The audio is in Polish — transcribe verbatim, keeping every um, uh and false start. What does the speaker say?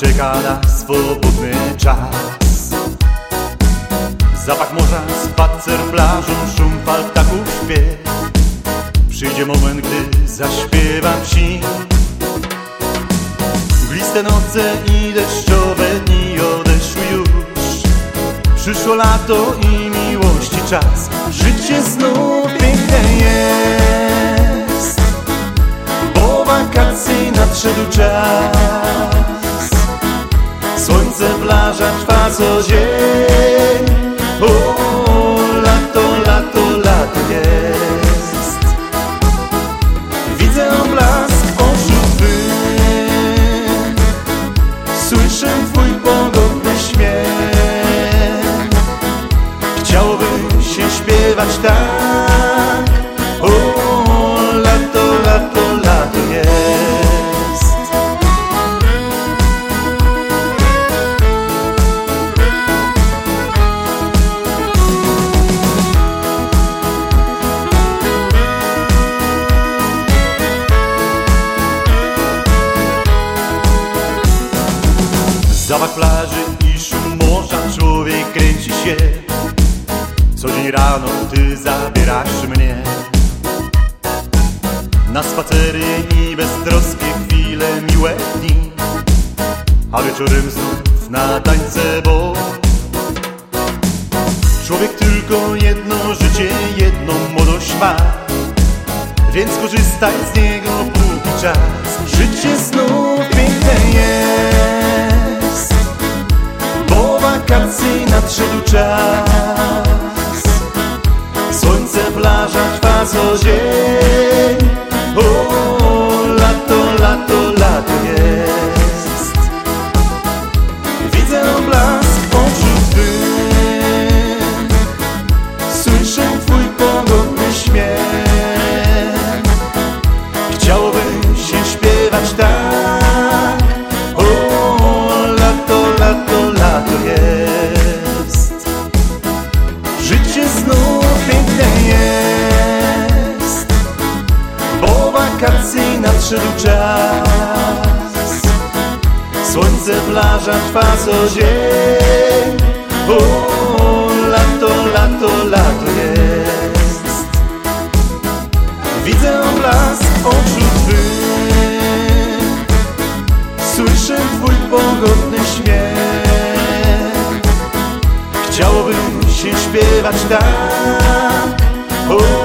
czeka na swobodny czas. Zapach morza, spacer plażą, szum fal, ptaków śpiew. Przyjdzie moment, gdy zaśpiewam ci. Mgliste noce i deszczowe dni odeszły już. Przyszło lato i miłości czas. Życie znów piękne jest, bo wakacji nadszedł czas. Słońce, plaża trwa co dzień. O, lato, lato, lato jest. Widzę blask oczu twych, słyszę twój pogodny śmiech. Chciałbym się śpiewać tak. O, lato, lato, lato jest. Zapach plaży i szum morza, człowiek kręci się. Co dzień rano ty zabierasz mnie na spacery i beztroskie chwile, miłe dni. A wieczorem znów na tańce, bo człowiek tylko jedno życie, jedną młodość ma, więc korzystaj z niego póki czas. Życie znów piękne jest, bo wakacji nadszedł czas. Słońce, plaża trwa co dzień. O, lato, lato, lato jest. Widzę blask oczu twych, słyszę twój pogodny śmiech. Chciałbym się śpiewać tak. O, lato, lato, lato jest. Życie znów piękne jest, bo wakacji nadszedł czas. Słońce, plaża trwa co dzień. O, lato, lato, lato jest. Widzę blask oczu twych, słyszę twój pogodny śmiech. Chciałbym się śpiewać tak. O,